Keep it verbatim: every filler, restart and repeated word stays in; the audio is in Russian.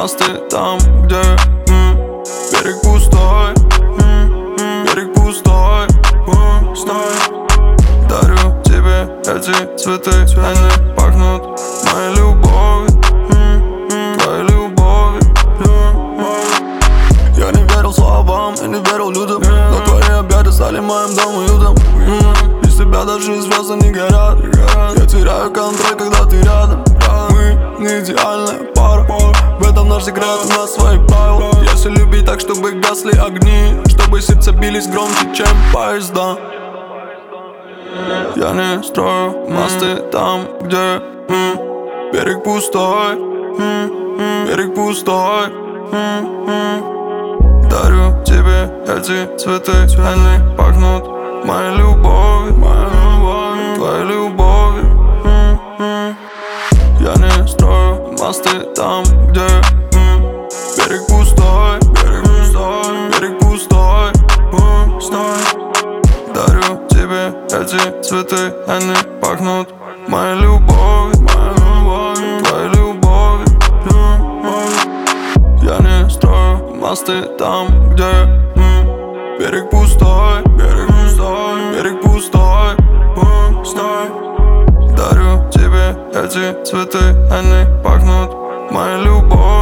мосты там, где м, берег пустой, м, м, берег пустой, пустой. Дарю тебе эти цветы, они пахнут моей любовью, м, м, твоей любовью, любовью. Я не верил словам, я не верил людям, но твои объятия стали моим домом уютом. м, Без тебя даже звезды не горят. Я теряю контроль, когда ты рядом. Мы не идеальная пара, в этом наш секрет, у нас свои правила. Если любить так, чтобы гасли огни, чтобы сердца бились громче, чем поезда. Я не строю мосты там, где м, берег пустой, м, м, берег пустой, м, м. Дарю тебе эти цветы, они пахнут моей любовью, моей любовью, твоей любовью. м, м. Я не строю мосты там, где м, берег пустой, берег пустой, берег пустой, пустой. Дарю тебе эти цветы, они пахнут моей любовью, моей любовью, твоей любовью, любовью. Я не строю мосты там, где м, берег пустой, берег пустой, берег пустой, пустой. Дарю тебе эти цветы, они пахнут моей любовью.